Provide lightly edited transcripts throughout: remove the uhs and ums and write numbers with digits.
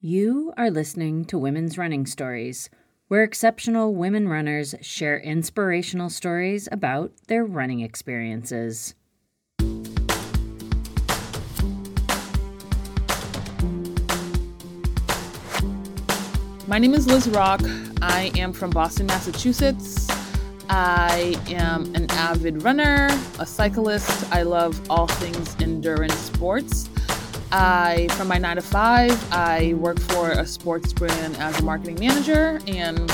You are listening to Women's Running Stories, where exceptional women runners share inspirational stories about their running experiences. My name is Liz Rock. I am from Boston, Massachusetts. I am an avid runner, a cyclist. I love all things endurance sports. From my 9 to 5, I work for a sports brand as a marketing manager, and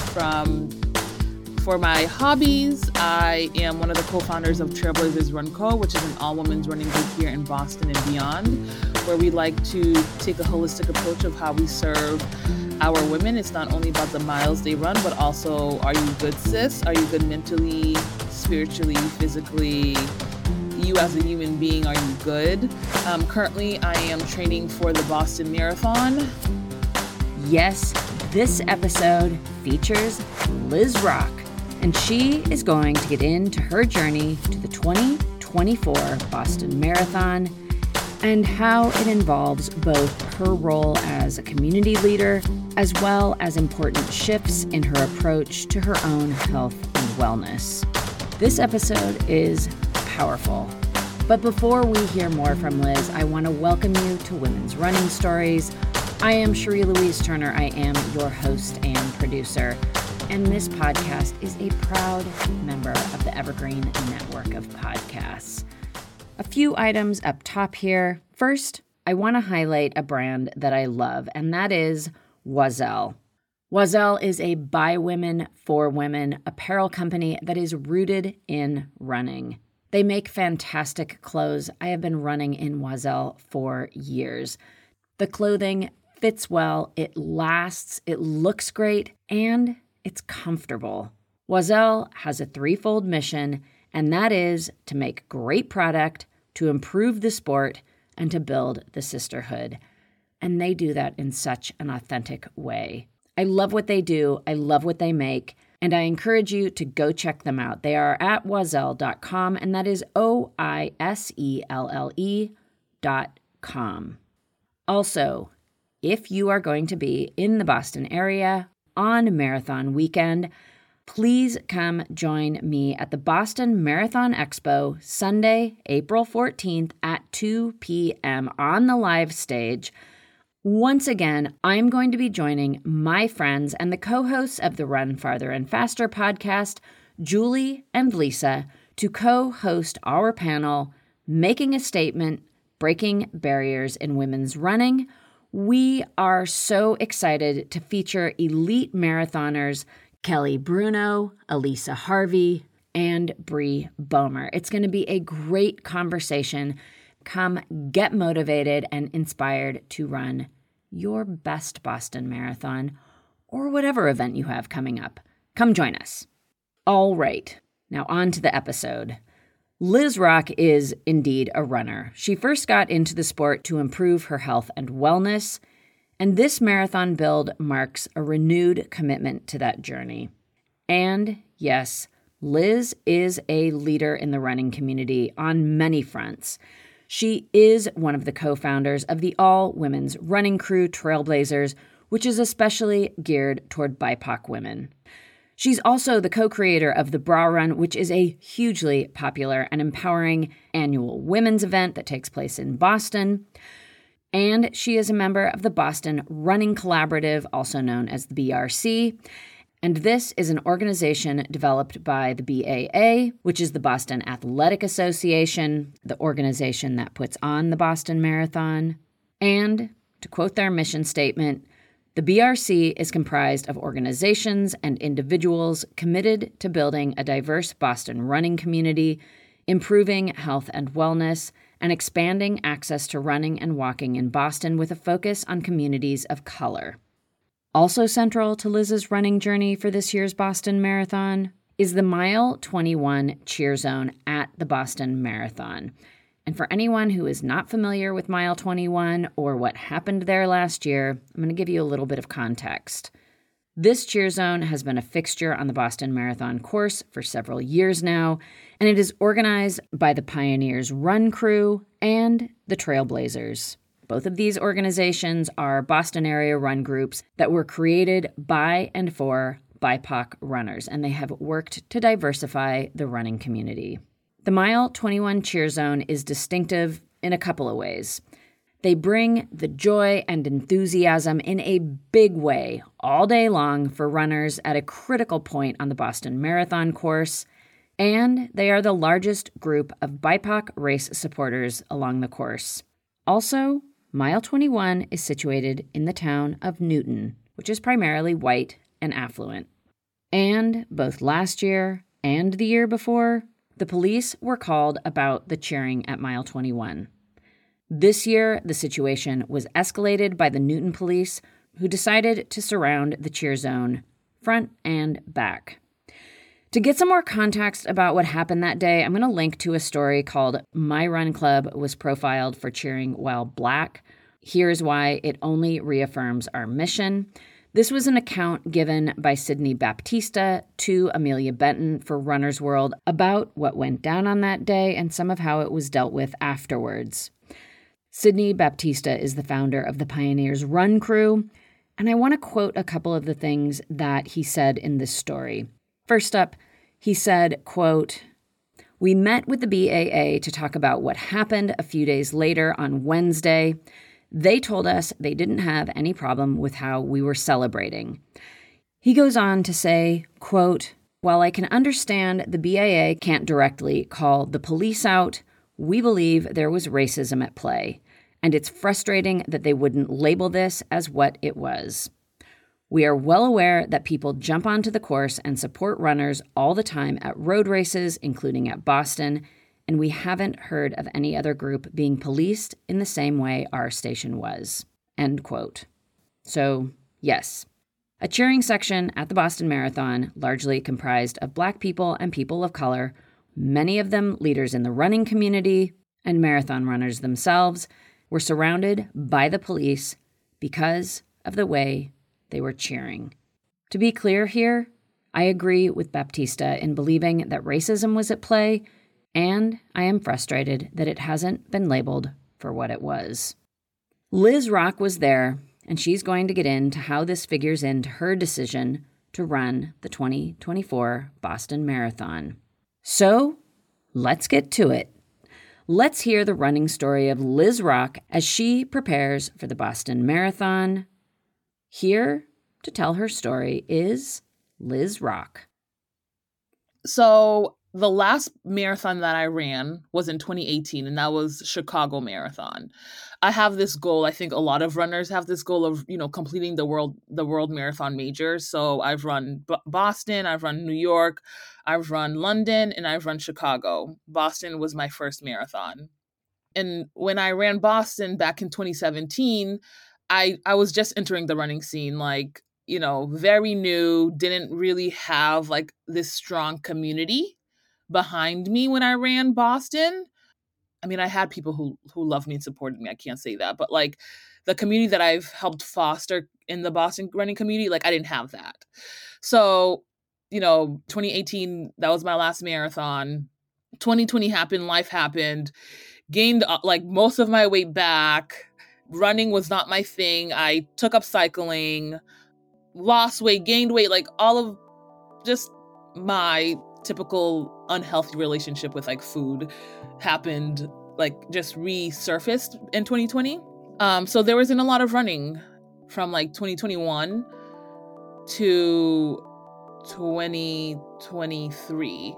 for my hobbies, I am one of the co-founders of Trailblazers Run Co., which is an all-women's running group here in Boston and beyond, where we like to take a holistic approach of how we serve our women. It's not only about the miles they run, but also, are you good, sis? Are you good mentally, spiritually, physically? You as a human being, are you good? Currently, I am training for the Boston Marathon. Yes, this episode features Liz Rock, and she is going to get into her journey to the 2024 Boston Marathon and how it involves both her role as a community leader as well as important shifts in her approach to her own health and wellness. This episode is powerful. But before we hear more from Liz, I want to welcome you to Women's Running Stories. I am Cherie Louise Turner. I am your host and producer. And this podcast is a proud member of the Evergreen Network of podcasts. A few items up top here. First, I want to highlight a brand that I love, and that is Oiselle. Oiselle is a by women, for women apparel company that is rooted in running. They make fantastic clothes. I have been running in Oiselle for years. The clothing fits well, it lasts, it looks great, and it's comfortable. Oiselle has a threefold mission, and that is to make great product, to improve the sport, and to build the sisterhood. And they do that in such an authentic way. I love what they do. I love what they make. And I encourage you to go check them out. They are at oiselle.com, and that is OISELLE.com. Also, if you are going to be in the Boston area on marathon weekend, please come join me at the Boston Marathon Expo Sunday, April 14th at 2 p.m. on the live stage. Once again, I'm going to be joining my friends and the co-hosts of the Run Farther and Faster podcast, Julie and Lisa, to co-host our panel, Making a Statement, Breaking Barriers in Women's Running. We are so excited to feature elite marathoners Kelly Bruno, Elisa Harvey, and Bree Bomer. It's going to be a great conversation. Come get motivated and inspired to run your best Boston Marathon or whatever event you have coming up. Come join us. All right, now on to the episode. Liz Rock is indeed a runner. She first got into the sport to improve her health and wellness, and this marathon build marks a renewed commitment to that journey. And yes, Liz is a leader in the running community on many fronts. She is one of the co-founders of the all-women's running crew Trailblazers, which is especially geared toward BIPOC women. She's also the co-creator of the Bra Run, which is a hugely popular and empowering annual women's event that takes place in Boston. And she is a member of the Boston Running Collaborative, also known as the BRC. And this is an organization developed by the BAA, which is the Boston Athletic Association, the organization that puts on the Boston Marathon. And, to quote their mission statement, the BRC is comprised of organizations and individuals committed to building a diverse Boston running community, improving health and wellness, and expanding access to running and walking in Boston with a focus on communities of color. Also central to Liz's running journey for this year's Boston Marathon is the Mile 21 cheer zone at the Boston Marathon. And for anyone who is not familiar with Mile 21 or what happened there last year, I'm going to give you a little bit of context. This cheer zone has been a fixture on the Boston Marathon course for several years now, and it is organized by the Pioneers Run Crew and the Trailblazers. Both of these organizations are Boston area run groups that were created by and for BIPOC runners, and they have worked to diversify the running community. The Mile 21 Cheer Zone is distinctive in a couple of ways. They bring the joy and enthusiasm in a big way all day long for runners at a critical point on the Boston Marathon course, and they are the largest group of BIPOC race supporters along the course. Also, Mile 21 is situated in the town of Newton, which is primarily white and affluent. And both last year and the year before, the police were called about the cheering at Mile 21. This year, the situation was escalated by the Newton police, who decided to surround the cheer zone, front and back. To get some more context about what happened that day, I'm going to link to a story called My Run Club Was Profiled for Cheering While Black. Here's why it only reaffirms our mission. This was an account given by Sydney Baptista to Amelia Benton for Runner's World about what went down on that day and some of how it was dealt with afterwards. Sydney Baptista is the founder of the Pioneers Run Crew, and I want to quote a couple of the things that he said in this story. First up, he said, quote, "We met with the BAA to talk about what happened a few days later on Wednesday. They told us they didn't have any problem with how we were celebrating." He goes on to say, quote, "While I can understand the BAA can't directly call the police out, we believe there was racism at play, and it's frustrating that they wouldn't label this as what it was. We are well aware that people jump onto the course and support runners all the time at road races, including at Boston, and we haven't heard of any other group being policed in the same way our station was." End quote. So, yes, a cheering section at the Boston Marathon, largely comprised of Black people and people of color, many of them leaders in the running community and marathon runners themselves, were surrounded by the police because of the way they were cheering. To be clear here, I agree with Baptista in believing that racism was at play, and I am frustrated that it hasn't been labeled for what it was. Liz Rock was there, and she's going to get into how this figures into her decision to run the 2024 Boston Marathon. So, let's get to it. Let's hear the running story of Liz Rock as she prepares for the Boston Marathon. Here to tell her story is Liz Rock. So the last marathon that I ran was in 2018, and that was Chicago Marathon. I have this goal. I think a lot of runners have this goal of, completing the world marathon majors. So I've run Boston, I've run New York, I've run London, and I've run Chicago. Boston was my first marathon. And when I ran Boston back in 2017, I was just entering the running scene, very new, didn't really have this strong community behind me when I ran Boston. I mean, I had people who loved me and supported me. I can't say that. But the community that I've helped foster in the Boston running community, I didn't have that. So, 2018, that was my last marathon. 2020 happened, life happened, gained most of my weight back. Running was not my thing. I took up cycling, lost weight, gained weight, all of just my typical unhealthy relationship with food happened, just resurfaced in 2020. So there wasn't a lot of running from 2021 to 2023.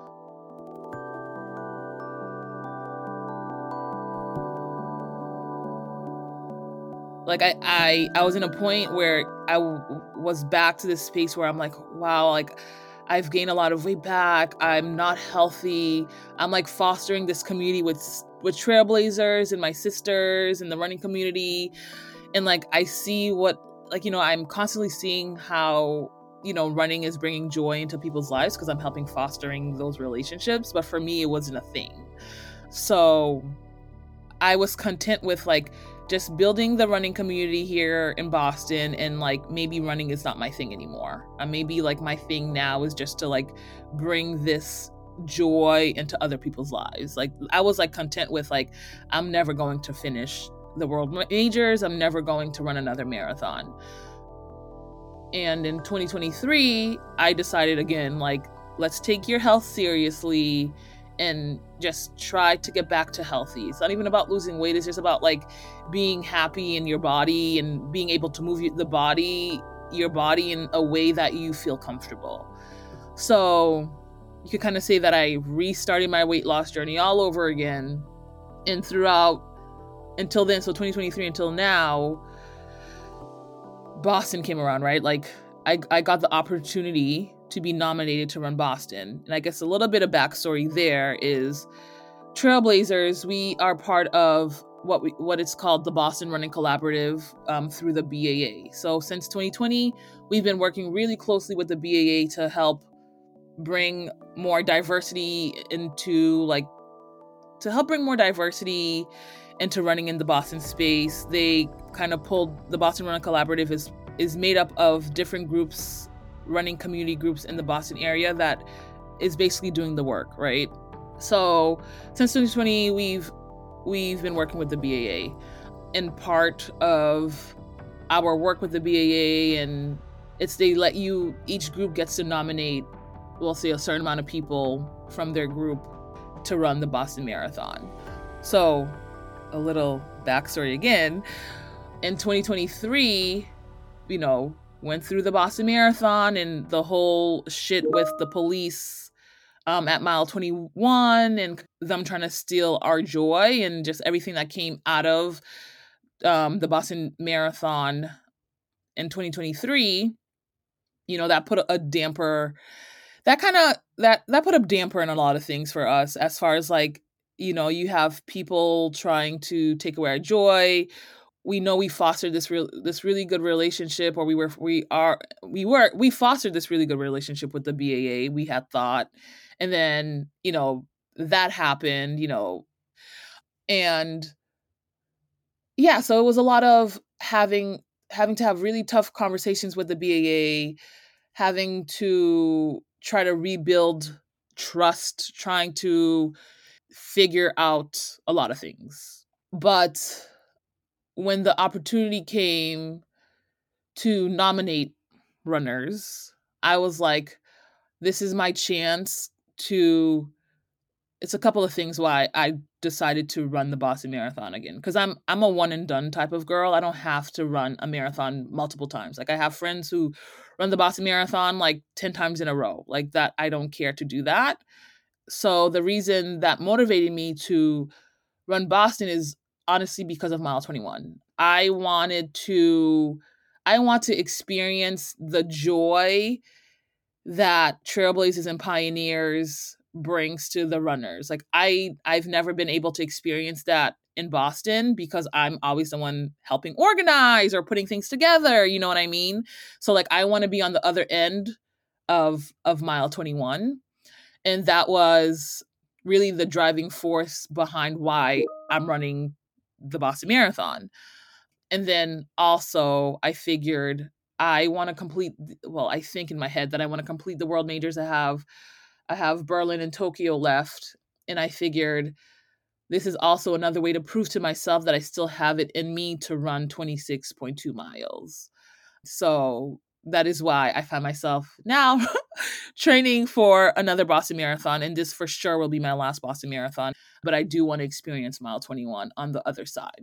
I was in a point where I was back to this space where I'm wow, I've gained a lot of weight back. I'm not healthy. I'm fostering this community with trailblazers and my sisters in the running community. And I see what, I'm constantly seeing how, running is bringing joy into people's lives because I'm helping fostering those relationships. But for me, it wasn't a thing. So I was content with just building the running community here in Boston, and maybe running is not my thing anymore. Maybe my thing now is just to bring this joy into other people's lives. I was content with I'm never going to finish the world majors, I'm never going to run another marathon. And in 2023, I decided again, like, let's take your health seriously and just try to get back to healthy. It's not even about losing weight. It's just about like being happy in your body and being able to move your body in a way that you feel comfortable. So you could kind of say that I restarted my weight loss journey all over again. And throughout until then, so 2023 until now, Boston came around, right? Like I got the opportunity to be nominated to run Boston. And I guess a little bit of backstory there is Trailblazers, we are part of what it's called the Boston Running Collaborative through the BAA. So since 2020, we've been working really closely with the BAA to help bring more diversity into running in the Boston space. They kind of pulled the Boston Running Collaborative is made up of different groups, running community groups in the Boston area that is basically doing the work, right? So since 2020, we've been working with the BAA. And part of our work with the BAA, and they let you, each group gets to nominate, we'll say, a certain amount of people from their group to run the Boston Marathon. So a little backstory again, in 2023, went through the Boston Marathon and the whole shit with the police at mile 21 and them trying to steal our joy and just everything that came out of the Boston Marathon in 2023, that put a damper, that put a damper in a lot of things for us, as far as like, you have people trying to take away our joy. We know we fostered this really good relationship, or we fostered this really good relationship with the BAA, we had thought. And then, that happened, and yeah, so it was a lot of having to have really tough conversations with the BAA, having to try to rebuild trust, trying to figure out a lot of things. But when the opportunity came to nominate runners, I was like, this is my chance to. It's a couple of things why I decided to run the Boston Marathon again, because I'm a one and done type of girl. I don't have to run a marathon multiple times. Like, I have friends who run the Boston Marathon like 10 times in a row. Like that, I don't care to do that. So the reason that motivated me to run Boston is honestly because of mile 21. I want to experience the joy that Trailblazers and Pioneers brings to the runners. Like I've never been able to experience that in Boston because I'm always the one helping organize or putting things together, you know what I mean? So like I want to be on the other end of mile 21. And that was really the driving force behind why I'm running the Boston Marathon. And then also I figured I want to complete, I think in my head that I want to complete the world majors. I have Berlin and Tokyo left. And I figured this is also another way to prove to myself that I still have it in me to run 26.2 miles. So that is why I find myself now training for another Boston Marathon. And this for sure will be my last Boston Marathon. But I do want to experience mile 21 on the other side.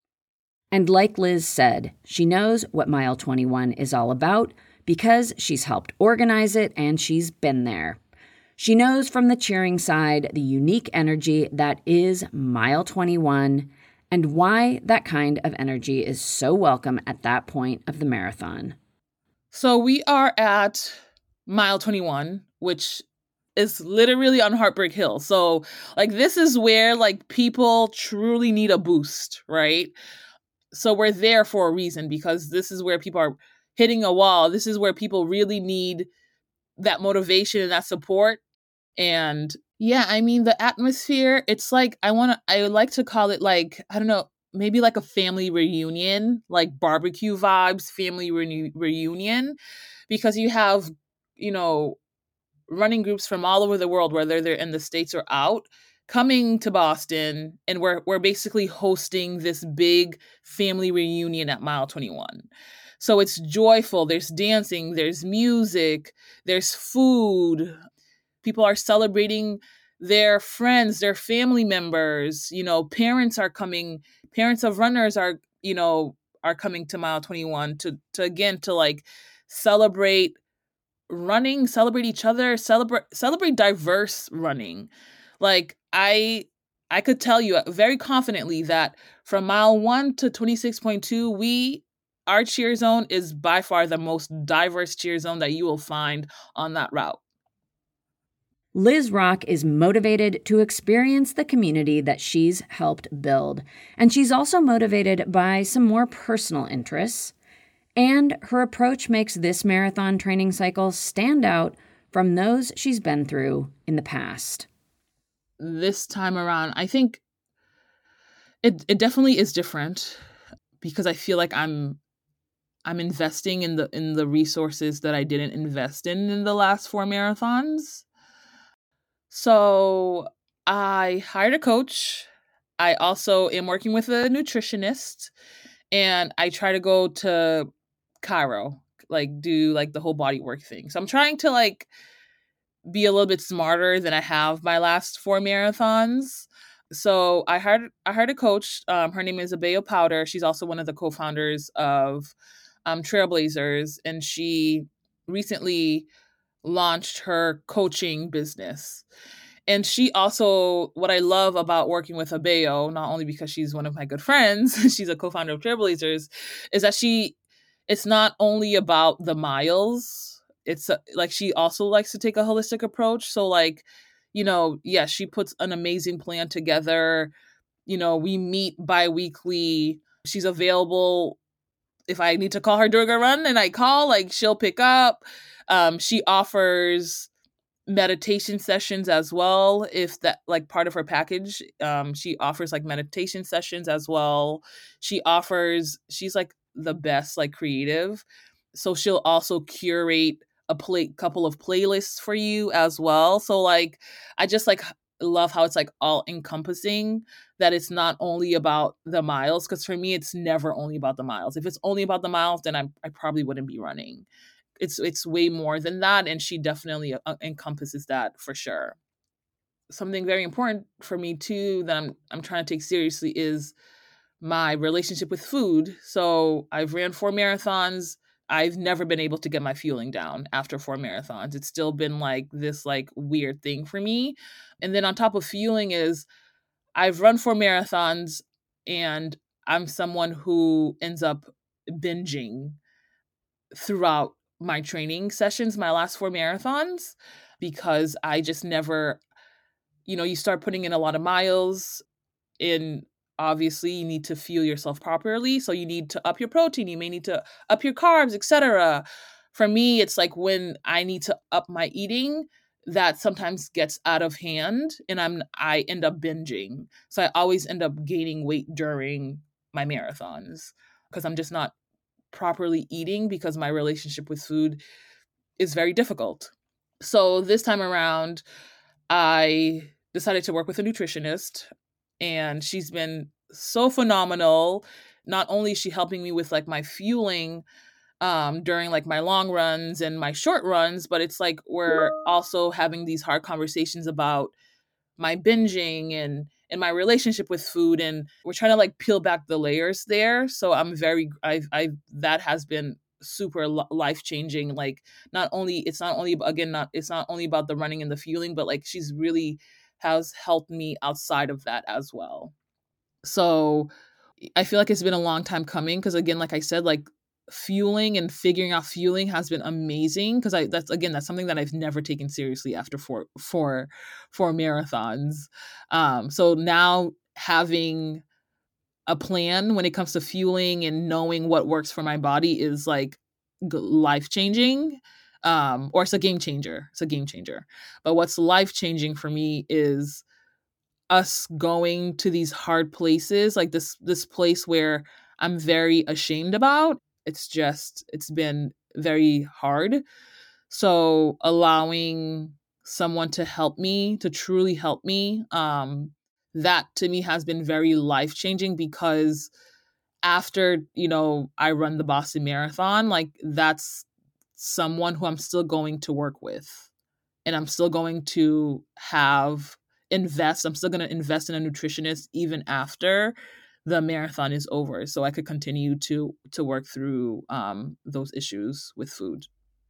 And like Liz said, she knows what mile 21 is all about because she's helped organize it and she's been there. She knows from the cheering side the unique energy that is mile 21 and why that kind of energy is so welcome at that point of the marathon. So we are at mile 21, which is literally on Heartbreak Hill. So like this is where like people truly need a boost, right? So we're there for a reason, because this is where people are hitting a wall. This is where people really need that motivation and that support. And yeah, I mean, the atmosphere, it's like, I like to call it like, I don't know, maybe like a family reunion, like barbecue vibes, family reunion, because you have, running groups from all over the world, whether they're in the States or out, coming to Boston, and we're basically hosting this big family reunion at mile 21. So it's joyful. There's dancing, there's music, there's food. People are celebrating their friends, their family members. Parents are coming. Parents of runners are coming to mile 21 to again to like celebrate running, celebrate each other, celebrate diverse running. Like I could tell you very confidently that from mile 1 to 26.2, our cheer zone is by far the most diverse cheer zone that you will find on that route. Liz Rock is motivated to experience the community that she's helped build, and she's also motivated by some more personal interests. And her approach makes this marathon training cycle stand out from those she's been through in the past. This time around, I think it definitely is different because I feel like I'm investing in the resources that I didn't invest in the last 4 marathons. So I hired a coach. I also am working with a nutritionist, and I try to go to Cairo, like do like the whole body work thing. So I'm trying to like be a little bit smarter than I have my last 4 marathons. So I hired a coach. Her name is Abeyo Powder. She's also one of the co-founders of Trailblazers, and she recently launched her coaching business. And she also, what I love about working with Abeyo, not only because she's one of my good friends, she's a co-founder of Trailblazers, is that it's not only about the miles. It's like she also likes to take a holistic approach. So like, yeah, she puts an amazing plan together. We meet bi-weekly. She's available if I need to call her during a run, and I call, like she'll pick up. She offers meditation sessions as well, if that like part of her package. She offers like meditation sessions as well. She's like the best like creative, so she'll also curate couple of playlists for you as well. So like I just like love how it's like all encompassing, that it's not only about the miles, because for me it's never only about the miles. If it's only about the miles, then I probably wouldn't be running. It's way more than that, and she definitely encompasses that for sure. Something very important for me too that I'm trying to take seriously is my relationship with food. So I've ran 4 marathons. I've never been able to get my fueling down after 4 marathons. It's still been like this like weird thing for me. And then on top of fueling is I've run 4 marathons, and I'm someone who ends up binging throughout my training sessions, my last 4 marathons, because I just never, you start putting in a lot of miles, and obviously you need to fuel yourself properly. So you need to up your protein, you may need to up your carbs, etc. For me, it's like when I need to up my eating, that sometimes gets out of hand, and I end up binging. So I always end up gaining weight during my marathons because I'm just not properly eating, because my relationship with food is very difficult. So this time around, I decided to work with a nutritionist, and she's been so phenomenal. Not only is she helping me with like my fueling during like my long runs and my short runs, but it's like we're also having these hard conversations about my binging and my relationship with food, and we're trying to like peel back the layers there. So I that has been super life changing. Like it's not only again not it's not only about the running and the fueling, but like she's really has helped me outside of that as well. So I feel like it's been a long time coming, because again, like I said, like fueling and figuring out fueling has been amazing, because that's something that I've never taken seriously after four marathons. So now having a plan when it comes to fueling and knowing what works for my body is like life changing. Or it's a game changer. It's a game changer. But what's life changing for me is us going to these hard places, like this place where I'm very ashamed about. It's been very hard. So allowing someone to help me, to truly help me. That to me has been very life changing because after, I run the Boston Marathon, like that's someone who I'm still going to work with, and I'm still going to I'm still going to invest in a nutritionist even after the marathon is over, so I could continue to work through those issues with food.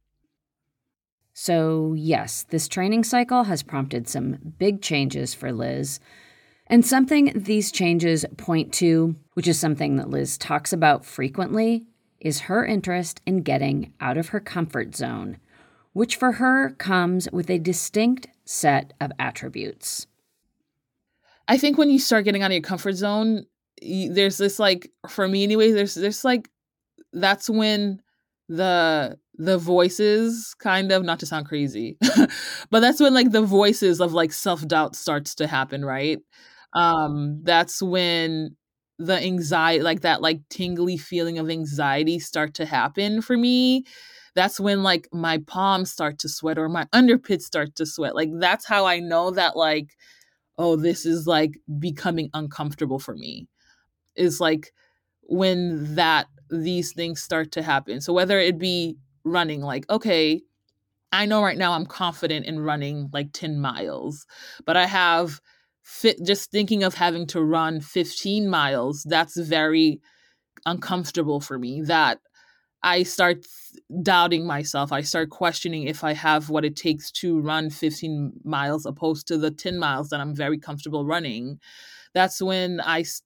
So, yes, this training cycle has prompted some big changes for Liz. And something these changes point to, which is something that Liz talks about frequently, is her interest in getting out of her comfort zone, which for her comes with a distinct set of attributes. I think when you start getting out of your comfort zone, there's this, like, for me anyway, there's like, that's when the voices, kind of, not to sound crazy, but that's when, like, the voices of, like, self-doubt starts to happen, right? That's when the anxiety, like that, like, tingly feeling of anxiety start to happen for me. That's when, like, my palms start to sweat or my underpits start to sweat. Like, that's how I know that, like, oh, this is, like, becoming uncomfortable for me. Is like when that these things start to happen. So whether it be running, like, okay, I know right now I'm confident in running like 10 miles, but I have just thinking of having to run 15 miles, that's very uncomfortable for me. That I start doubting myself. I start questioning if I have what it takes to run 15 miles opposed to the 10 miles that I'm very comfortable running. That's when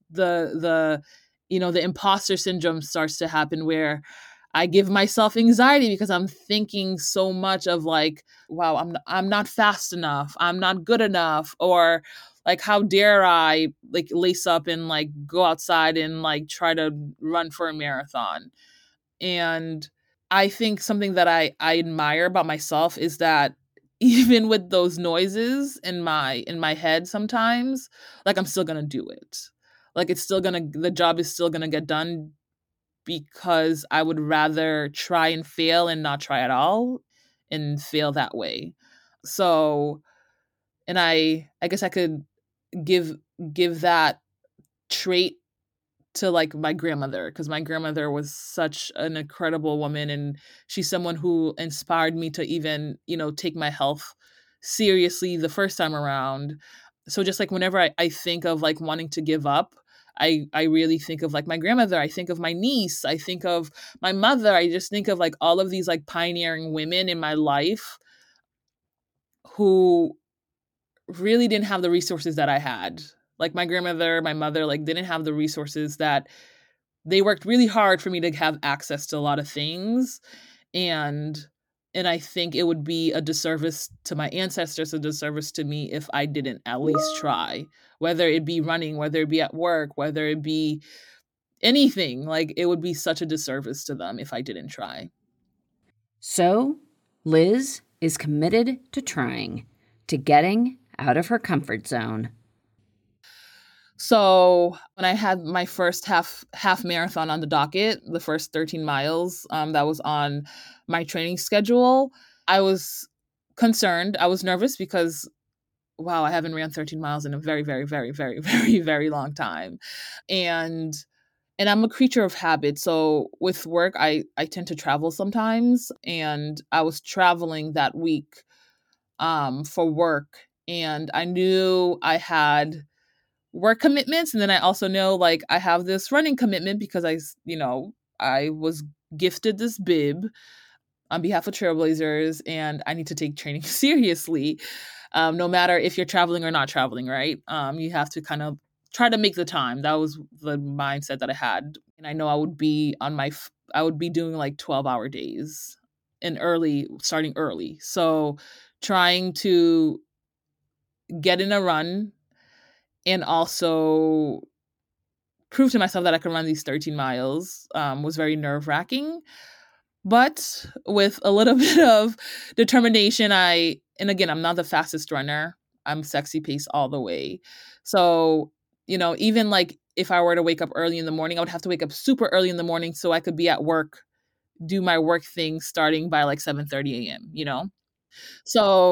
the imposter syndrome starts to happen, where I give myself anxiety because I'm thinking so much of, like, wow, I'm not fast enough, I'm not good enough, or like, how dare I, like, lace up and, like, go outside and, like, try to run for a marathon. And I think something that I admire about myself is that even with those noises in my head sometimes, like, I'm still gonna do it. Like, the job is still gonna get done, because I would rather try and fail and not try at all and fail that way. So, and I guess I could give give that trait to, like, my grandmother, because my grandmother was such an incredible woman, and she's someone who inspired me to even, take my health seriously the first time around. So just like whenever I think of, like, wanting to give up, I really think of, like, my grandmother, I think of my niece, I think of my mother, I just think of, like, all of these, like, pioneering women in my life who really didn't have the resources that I had. Like, my grandmother, my mother, like, didn't have the resources that they worked really hard for me to have access to a lot of things. and and I think it would be a disservice to my ancestors, a disservice to me, if I didn't at least try, whether it be running, whether it be at work, whether it be anything. Like, it would be such a disservice to them if I didn't try. So, Liz is committed to trying, to getting out of her comfort zone. So when I had my first half marathon on the docket, the first 13 miles, that was on my training schedule, I was concerned. I was nervous because, wow, I haven't ran 13 miles in a very, very, very, very, very, very long time. And I'm a creature of habit. So with work, I tend to travel sometimes. And I was traveling that week for work. And I knew I had work commitments. And then I also know, like, I have this running commitment because I was gifted this bib on behalf of Trailblazers, and I need to take training seriously. No matter if you're traveling or not traveling, right? You have to kind of try to make the time. That was the mindset that I had. And I know I would be doing like 12-hour days and starting early. So trying to get in a run and also prove to myself that I can run these 13 miles was very nerve wracking. But with a little bit of determination, and again, I'm not the fastest runner. I'm sexy pace all the way. So, even like if I were to wake up early in the morning, I would have to wake up super early in the morning so I could be at work, do my work thing starting by like 7:30 a.m., you know? So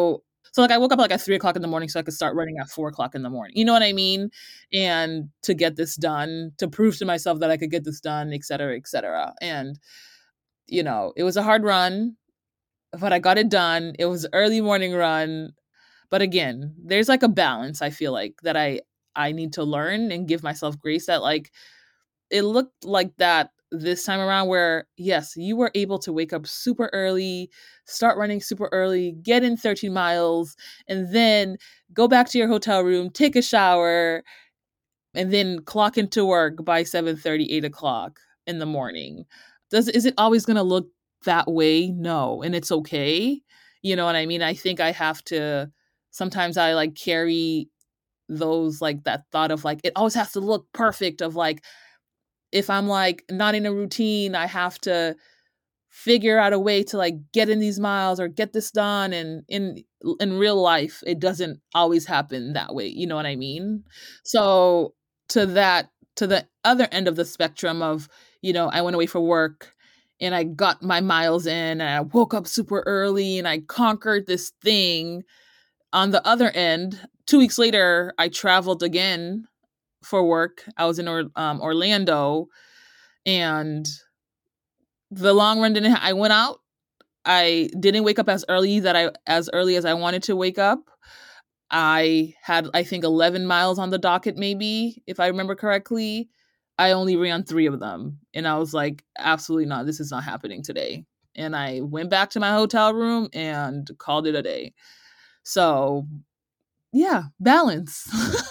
So like I woke up like at 3 o'clock in the morning so I could start running at 4 o'clock in the morning. You know what I mean? And to get this done, to prove to myself that I could get this done, et cetera, et cetera. And, it was a hard run, but I got it done. It was an early morning run. But again, there's like a balance, I feel like, that I need to learn and give myself grace that like it looked like that this time around where yes, you were able to wake up super early, start running super early, get in 13 miles, and then go back to your hotel room, take a shower, and then clock into work by 7:30, 8 o'clock in the morning. Is it always gonna look that way? No. And it's okay. You know what I mean? I think I have to sometimes I like carry those like that thought of like it always has to look perfect of like if I'm like not in a routine, I have to figure out a way to like get in these miles or get this done. And in real life, it doesn't always happen that way. You know what I mean? So to that to the other end of the spectrum of, I went away for work and I got my miles in and I woke up super early and I conquered this thing. On the other end, 2 weeks later, I traveled again for work. I was in Orlando, and the long run didn't. I went out. I didn't wake up as early as I wanted to wake up. I had, I think, 11 miles on the docket, maybe if I remember correctly. I only ran 3 of them, and I was like, absolutely not. This is not happening today. And I went back to my hotel room and called it a day. So yeah, balance.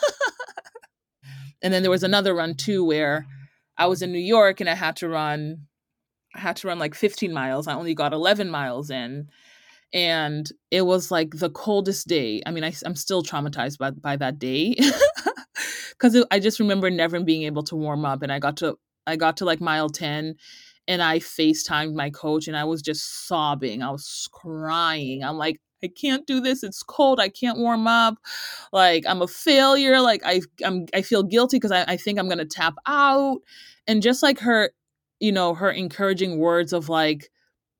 And then there was another run too where I was in New York and I had to run like 15 miles. I only got 11 miles in. And it was like the coldest day. I mean, I'm still traumatized by that day because I just remember never being able to warm up. And I got to like mile 10 and I FaceTimed my coach and I was just sobbing. I was crying. I'm like, I can't do this. It's cold. I can't warm up. Like I'm a failure. Like I feel guilty because I think I'm gonna tap out. And just like her encouraging words of like,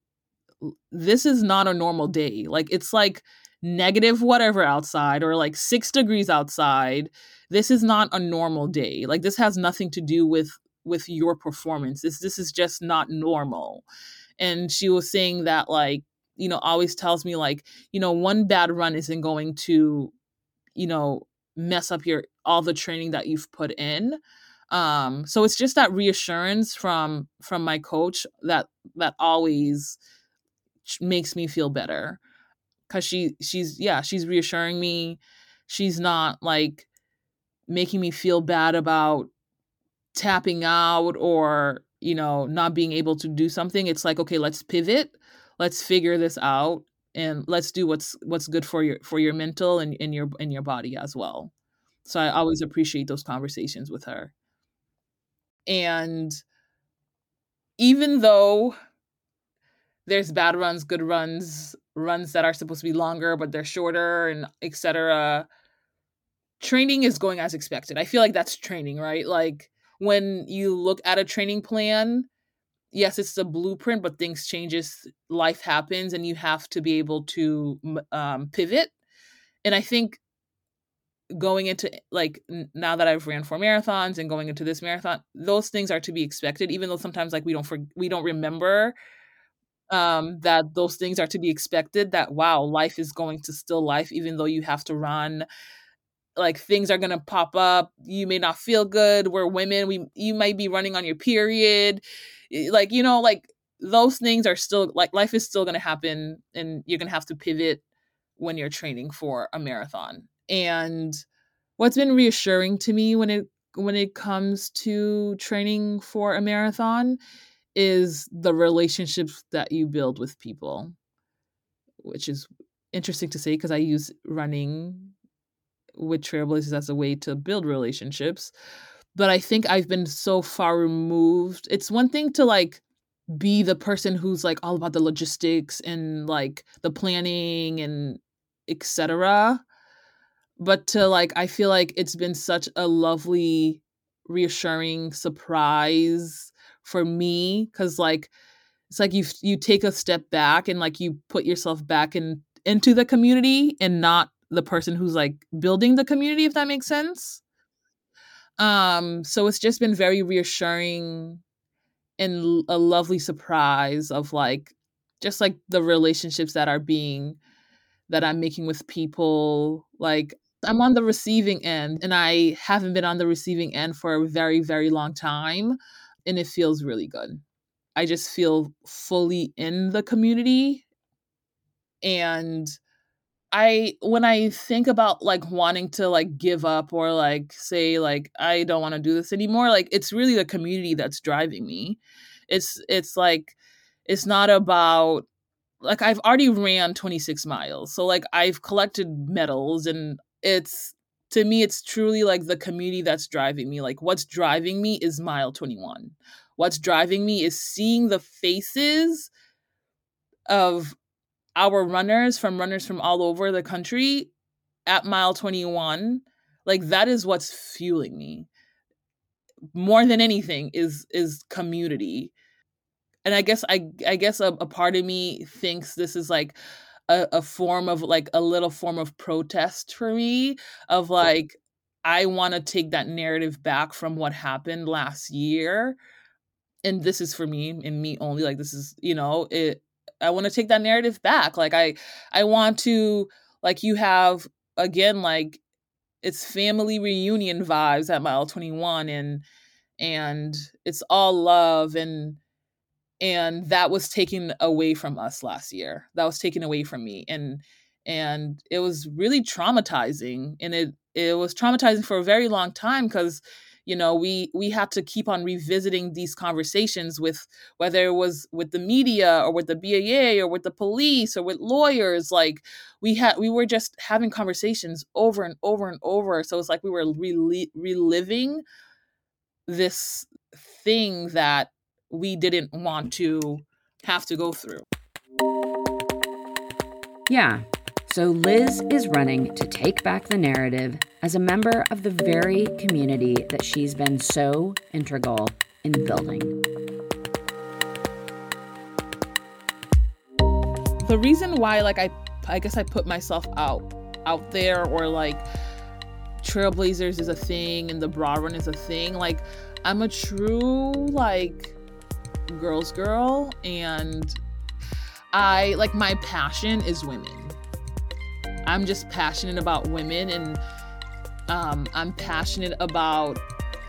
this is not a normal day. Like it's like negative whatever outside or like 6 degrees outside. This is not a normal day. Like this has nothing to do with your performance. This is just not normal. And she was saying that like, always tells me like, one bad run isn't going to, you know, mess up your all the training that you've put in. So it's just that reassurance from my coach that always makes me feel better because she's reassuring me. She's not like making me feel bad about tapping out or not being able to do something. It's like, okay, let's pivot, let's figure this out, and let's do what's good for your mental and your body as well. So I always appreciate those conversations with her. And even though there's bad runs, good runs, runs that are supposed to be longer but they're shorter and etc. Training is going as expected. I feel like that's training, right? Like when you look at a training plan, yes, it's the blueprint, but things changes, life happens, and you have to be able to pivot. And I think going into like now that I've ran 4 marathons and going into this marathon, those things are to be expected. Even though sometimes like we don't remember that those things are to be expected. That wow, life is going to still life, even though you have to run. Like things are gonna pop up. You may not feel good. We're women. You might be running on your period. Like like those things are still like life is still gonna happen, and you're gonna have to pivot when you're training for a marathon. And what's been reassuring to me when it comes to training for a marathon is the relationships that you build with people, which is interesting to say because I use running with trailblazers as a way to build relationships. But I think I've been so far removed. It's one thing to like be the person who's like all about the logistics and like the planning and etc. But to like I feel like it's been such a lovely reassuring surprise for me cuz like it's like you take a step back and like you put yourself back into the community and not the person who's like building the community, if that makes sense. So it's just been very reassuring and a lovely surprise of like just like the relationships that I'm making with people. Like I'm on the receiving end, and I haven't been on the receiving end for a very, very long time, and it feels really good. I just feel fully in the community. And when I think about like wanting to like give up or like say like I don't want to do this anymore, like it's really the community that's driving me. It's like it's not about like I've already ran 26 miles. So like I've collected medals, and it's to me it's truly like the community that's driving me. Like what's driving me is mile 21. What's driving me is seeing the faces of our runners from all over the country at mile 21. Like that is what's fueling me more than anything is community. And I guess a part of me thinks this is like a form of like a little form of protest for me of like I want to take that narrative back from what happened last year. And this is for me and me only. Like this is, it I want to take that narrative back. Like I want to like you have again like it's family reunion vibes at mile 21, and it's all love, and that was taken away from us last year. That was taken away from me, and it was really traumatizing, and it was traumatizing for a very long time because we had to keep on revisiting these conversations with whether it was with the media or with the BAA or with the police or with lawyers. Like we were just having conversations over and over and over. So it's like we were reliving this thing that we didn't want to have to go through. Yeah. So Liz is running to take back the narrative as a member of the very community that she's been so integral in building. The reason why, like, I guess I put myself out there, or like Trailblazers is a thing and the Broad Run is a thing. Like, I'm a true like girl's girl, and I like my passion is women. I'm just passionate about women, and I'm passionate about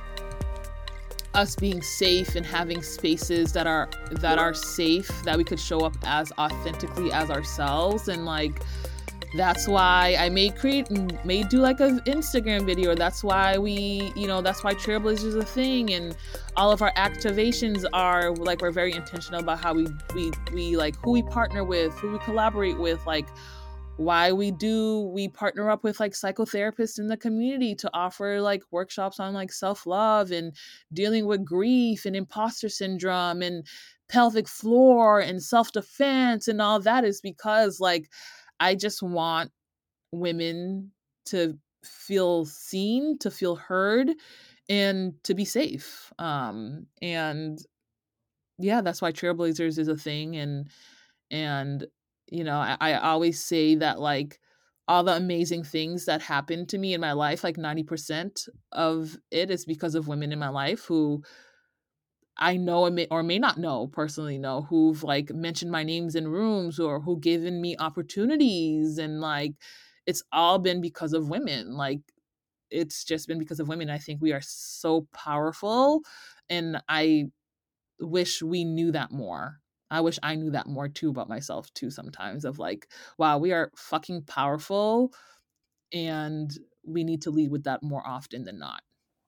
us being safe and having spaces that are safe, that we could show up as authentically as ourselves. And like that's why I may do like an Instagram video. That's why that's why Trailblazers is a thing, and all of our activations are like we're very intentional about how we like who we partner with, who we collaborate with, like why we partner up with like psychotherapists in the community to offer like workshops on like self-love and dealing with grief and imposter syndrome and pelvic floor and self-defense, and all that is because like I just want women to feel seen, to feel heard, and to be safe. And yeah, that's why Trailblazers is a thing. And I always say that like all the amazing things that happened to me in my life, like 90% of it is because of women in my life who I know or may not know, personally know, who've like mentioned my names in rooms or who given me opportunities. And like, it's all been because of women. Like, it's just been because of women. I think we are so powerful, and I wish we knew that more. I wish I knew that more too about myself too sometimes, of like, wow, we are fucking powerful, and we need to lead with that more often than not.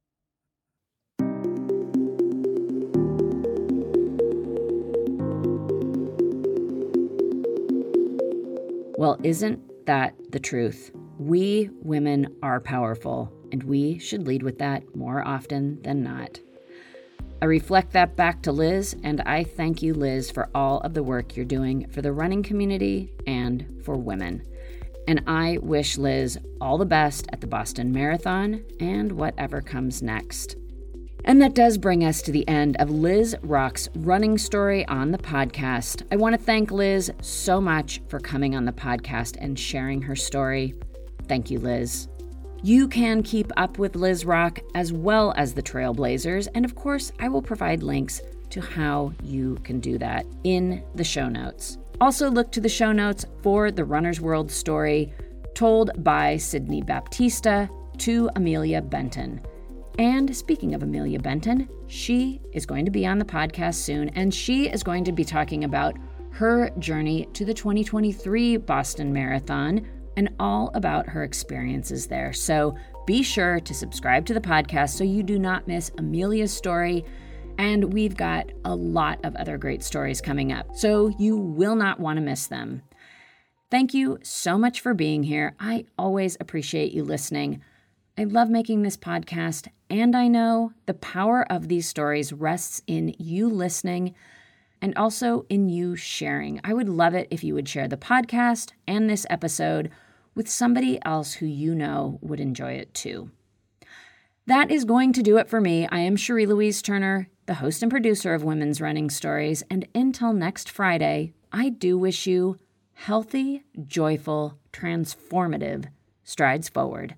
Well, isn't that the truth? We women are powerful, and we should lead with that more often than not. I reflect that back to Liz, and I thank you, Liz, for all of the work you're doing for the running community and for women. And I wish Liz all the best at the Boston Marathon and whatever comes next. And that does bring us to the end of Liz Rock's running story on the podcast. I want to thank Liz so much for coming on the podcast and sharing her story. Thank you, Liz. You can keep up with Liz Rock as well as the Trailblazers, and of course, I will provide links to how you can do that in the show notes. Also, look to the show notes for the Runner's World story told by Sydney Baptista to Amelia Benton. And speaking of Amelia Benton, she is going to be on the podcast soon, and she is going to be talking about her journey to the 2023 Boston Marathon and all about her experiences there. So be sure to subscribe to the podcast so you do not miss Amelia's story. And we've got a lot of other great stories coming up, so you will not want to miss them. Thank you so much for being here. I always appreciate you listening. I love making this podcast, and I know the power of these stories rests in you listening and also in you sharing. I would love it if you would share the podcast and this episode with somebody else who you know would enjoy it too. That is going to do it for me. I am Cherie Louise Turner, the host and producer of Women's Running Stories, and until next Friday, I do wish you healthy, joyful, transformative strides forward.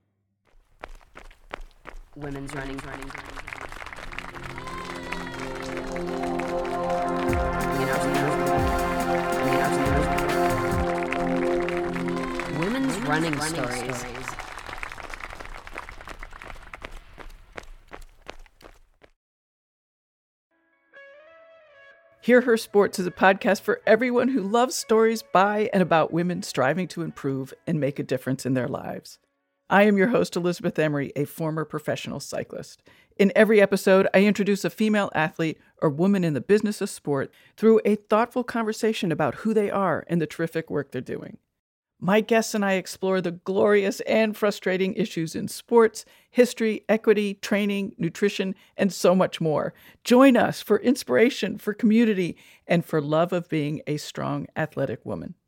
Women's running. Women's running stories. Hear Her Sports is a podcast for everyone who loves stories by and about women striving to improve and make a difference in their lives. I am your host, Elizabeth Emery, a former professional cyclist. In every episode, I introduce a female athlete or woman in the business of sport through a thoughtful conversation about who they are and the terrific work they're doing. My guests and I explore the glorious and frustrating issues in sports, history, equity, training, nutrition, and so much more. Join us for inspiration, for community, and for love of being a strong, athletic woman.